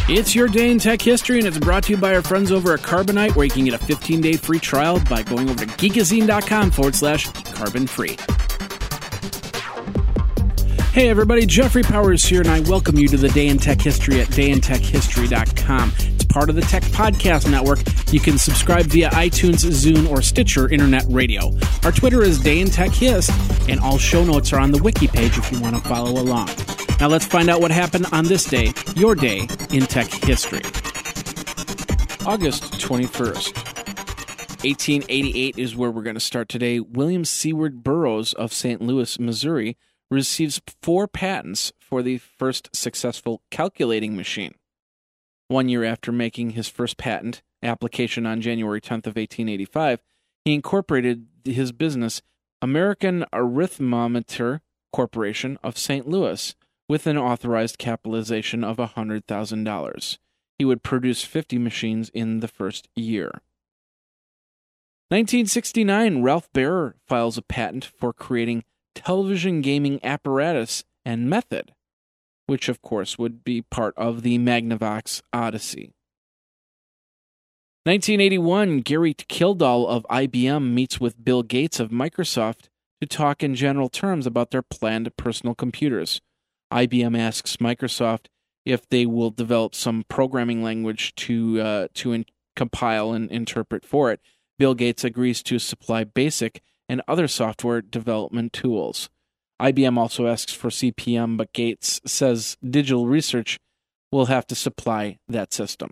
It's your day in tech history, and it's brought to you by our friends over at Carbonite, where you can get a 15-day free trial by going over to geekazine.com/carbon-free. Hey everybody, Jeffrey Powers here, and I welcome you to the Day in Tech History at dayintechhistory.com. It's part of the Tech Podcast Network. You can subscribe via iTunes, Zune, or Stitcher Internet Radio. Our Twitter is DayInTechHist, and all show notes are on the wiki page if you want to follow along. Now let's find out what happened on this day, your day in tech history. August 21st, 1888 is where we're going to start today. William Seward Burroughs of St. Louis, Missouri, receives 4 patents for the first successful calculating machine. 1 year after making his first patent application on January 10th of 1885, he incorporated his business, American Arithmometer Corporation of St. Louis, with an authorized capitalization of $100,000. He would produce 50 machines in the first year. 1969, Ralph Baer files a patent for creating television gaming apparatus and method, which of course would be part of the Magnavox Odyssey. 1981, Gary Kildall of IBM meets with Bill Gates of Microsoft to talk in general terms about their planned personal computers. IBM asks Microsoft if they will develop some programming language to compile and interpret for it. Bill Gates agrees to supply BASIC and other software development tools. IBM also asks for CP/M, but Gates says Digital Research will have to supply that system.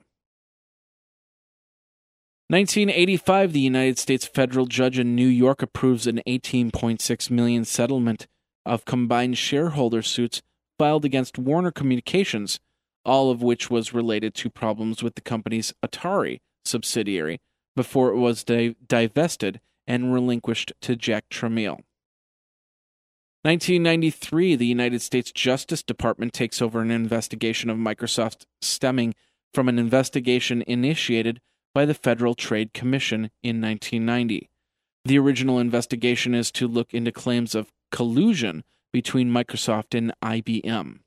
1985, the United States federal judge in New York approves an $18.6 million settlement of combined shareholder suits filed against Warner Communications, all of which was related to problems with the company's Atari subsidiary before it was divested and relinquished to Jack Tramiel. 1993, the United States Justice Department takes over an investigation of Microsoft stemming from an investigation initiated by the Federal Trade Commission in 1990. The original investigation is to look into claims of collusion between Microsoft and IBM.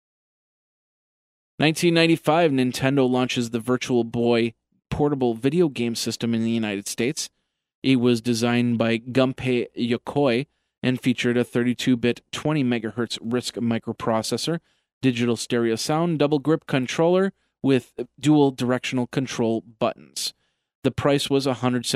1995, Nintendo launches the Virtual Boy portable video game system in the United States. It was designed by Gunpei Yokoi and featured a 32-bit 20 MHz RISC microprocessor, digital stereo sound, double grip controller with dual directional control buttons. The price was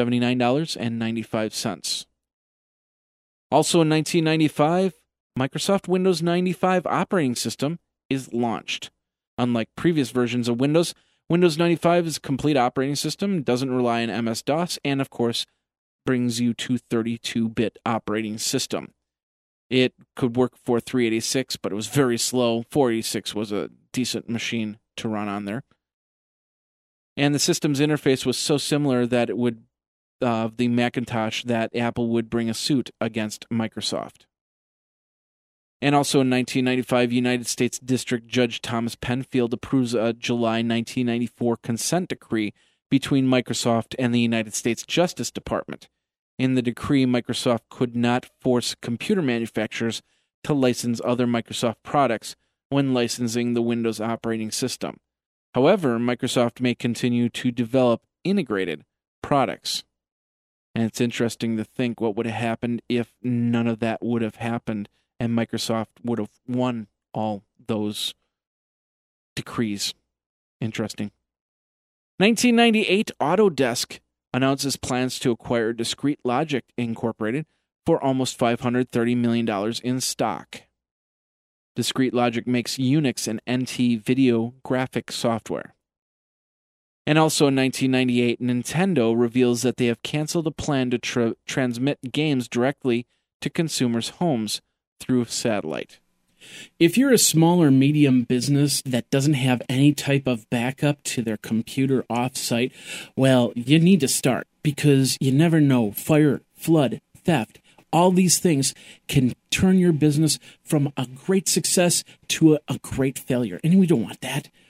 $179.95. Also in 1995, Microsoft Windows 95 operating system is launched. Unlike previous versions of Windows, Windows 95 is a complete operating system, doesn't rely on MS-DOS, and of course, brings you to 32-bit operating system. It could work for 386, but it was very slow. 486 was a decent machine to run on there. And the system's interface was so similar that it would, the Macintosh, that Apple would bring a suit against Microsoft. And also in 1995, United States District Judge Thomas Penfield approves a July 1994 consent decree between Microsoft and the United States Justice Department. In the decree, Microsoft could not force computer manufacturers to license other Microsoft products when licensing the Windows operating system. However, Microsoft may continue to develop integrated products. And it's interesting to think what would have happened if none of that would have happened and Microsoft would have won all those decrees. Interesting. 1998, Autodesk announces plans to acquire Discrete Logic Incorporated for almost $530 million in stock. Discrete Logic makes Unix and NT video graphic software. And also in 1998, Nintendo reveals that they have canceled a plan to transmit games directly to consumers' homes through satellite. If you're a small or medium business that doesn't have any type of backup to their computer off-site, well, you need to start, because you never know. Fire, flood, theft, all these things can turn your business from a great success to a great failure. And we don't want that.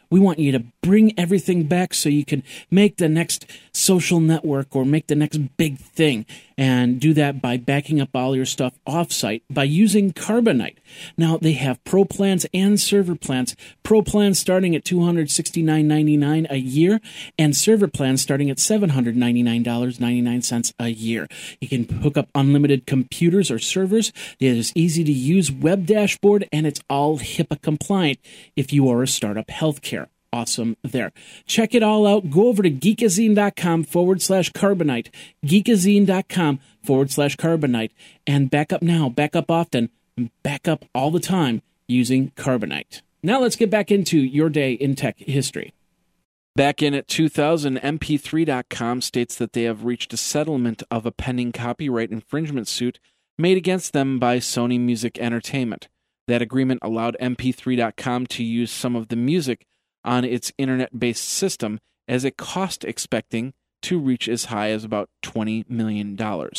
We want you to bring everything back so you can make the next social network or make the next big thing, and do that by backing up all your stuff offsite by using Carbonite. Now, they have Pro plans and server plans. Pro plans starting at $269.99 a year, and server plans starting at $799.99 a year. You can hook up unlimited computers or servers. It is easy to use web dashboard, and it's all HIPAA compliant if you are a startup healthcare. Awesome there. Check it all out. Go over to geekazine.com/carbonite, geekazine.com/carbonite, and back up now, back up often, and back up all the time using Carbonite. Now let's get back into your day in tech history. Back in at 2000, MP3.com states that they have reached a settlement of a pending copyright infringement suit made against them by Sony Music Entertainment. That agreement allowed MP3.com to use some of the music on its internet-based system as a cost expecting to reach as high as about $20 million.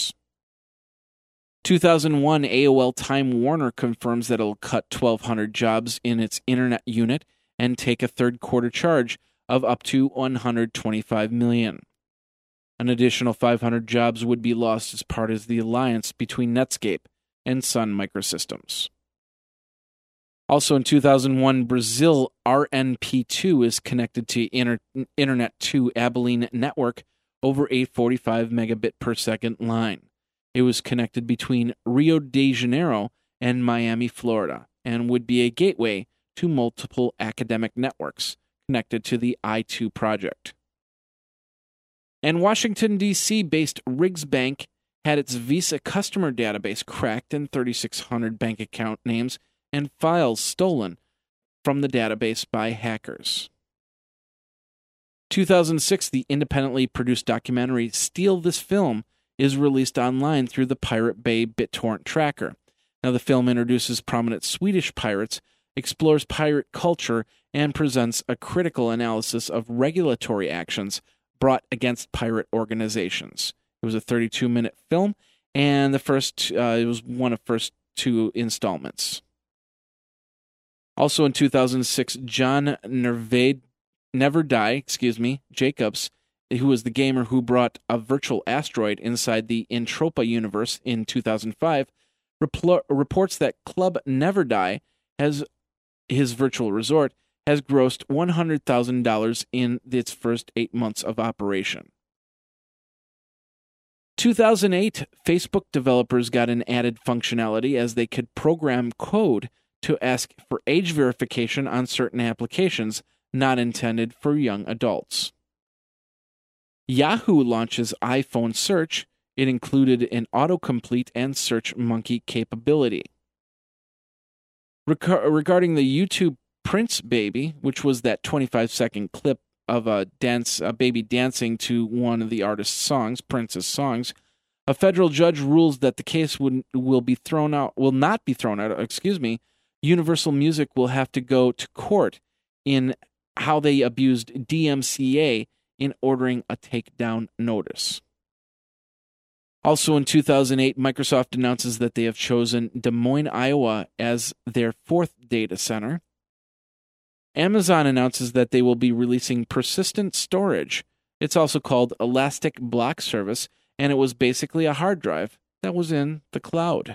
2001, AOL Time Warner confirms that it'll cut 1,200 jobs in its internet unit and take a third-quarter charge of up to $125 million. An additional 500 jobs would be lost as part of the alliance between Netscape and Sun Microsystems. Also in 2001, Brazil RNP2 is connected to Internet 2 Abilene network over a 45 megabit per second line. It was connected between Rio de Janeiro and Miami, Florida, and would be a gateway to multiple academic networks connected to the I-2 project. And Washington, D.C. based Riggs Bank had its Visa customer database cracked and 3,600 bank account names and files stolen from the database by hackers. 2006, the independently produced documentary Steal This Film is released online through the Pirate Bay BitTorrent tracker. Now, the film introduces prominent Swedish pirates, explores pirate culture, and presents a critical analysis of regulatory actions brought against pirate organizations. It was a 32-minute film, and it was one of the first two installments. Also in 2006, John Jacobs, who was the gamer who brought a virtual asteroid inside the Entropa universe in 2005, reports that Club Never Die, his virtual resort, has grossed $100,000 in its first 8 months of operation. 2008, Facebook developers got an added functionality as they could program code to ask for age verification on certain applications not intended for young adults. Yahoo launches iPhone search. It included an autocomplete and search monkey capability. Regarding the YouTube Prince baby, which was that 25-second clip of a baby dancing to one of the artist's songs, Prince's songs, a federal judge rules that the case will not be thrown out. Universal Music will have to go to court in how they abused DMCA in ordering a takedown notice. Also in 2008, Microsoft announces that they have chosen Des Moines, Iowa as their fourth data center. Amazon announces that they will be releasing persistent storage. It's also called Elastic Block Service, and it was basically a hard drive that was in the cloud.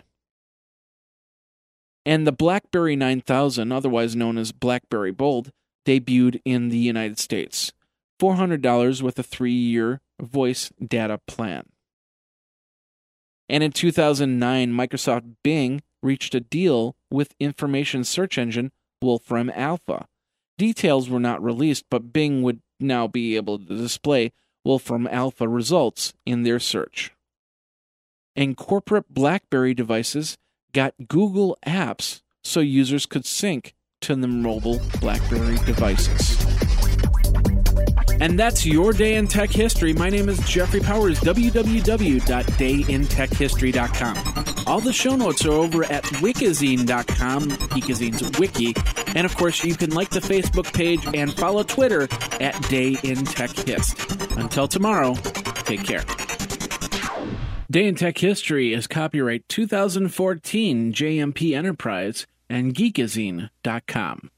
And the BlackBerry 9000, otherwise known as BlackBerry Bold, debuted in the United States. $400 with a 3-year voice data plan. And in 2009, Microsoft Bing reached a deal with information search engine Wolfram Alpha. Details were not released, but Bing would now be able to display Wolfram Alpha results in their search. And corporate BlackBerry devices got Google Apps so users could sync to the mobile BlackBerry devices. And that's your day in tech history. My name is Jeffrey Powers, www.dayintechhistory.com. All the show notes are over at wikizine.com, Geekazine's wiki. And of course, you can like the Facebook page and follow Twitter at Day in Tech Hist. Until tomorrow, take care. Day in Tech History is copyright 2014 JMP Enterprise and Geekazine.com.